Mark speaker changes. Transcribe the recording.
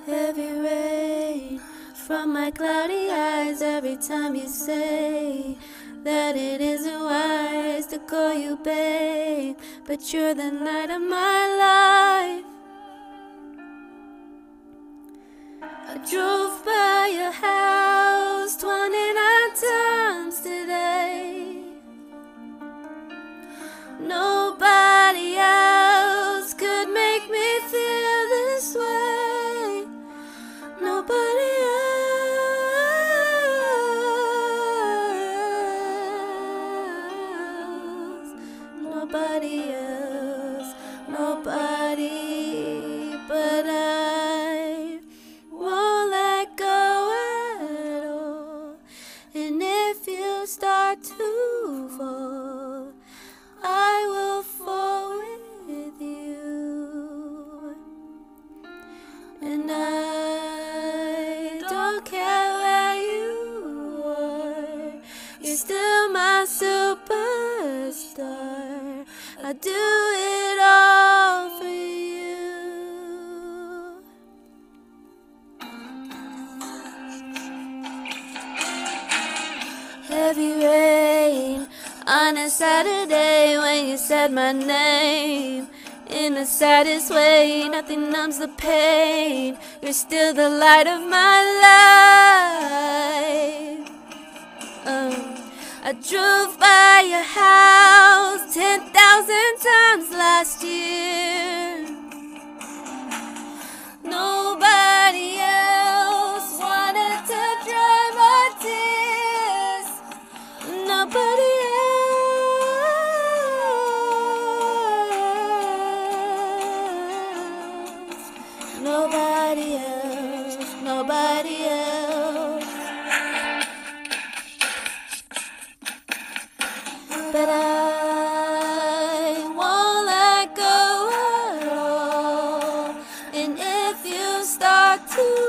Speaker 1: Heavy rain from my cloudy eyes every time you say that it isn't wise to call you babe, but you're the night of my life. I drove by your house 29 times today. Nobody else could make me feel this way. Nobody else. Nobody else. Nobody but I won't let go at all. And if you start to fall, I will fall with you. And I don't care where you are, you're still my superstar. I do it all for you. Heavy rain on a Saturday when you said my name in the saddest way. Nothing numbs the pain. You're still the light of my life. I drove by your house 10,000 times last year. Nobody else wanted to dry my tears. Nobody else. Nobody else. Nobody else. But I won't let go at all. And if you start to